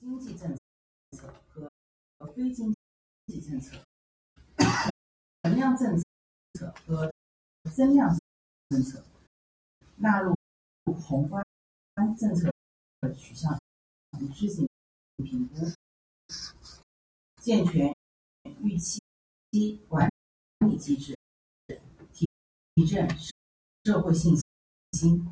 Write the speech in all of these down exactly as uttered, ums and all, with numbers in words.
经济政策和非经济政策、存量政策和增量政策，纳入宏观政策取向与执行评估，健全预期管理机制，提振社会信心。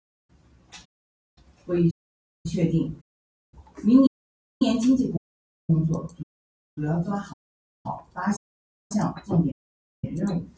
会议确定，明年经济工作主要抓好八项重点任务，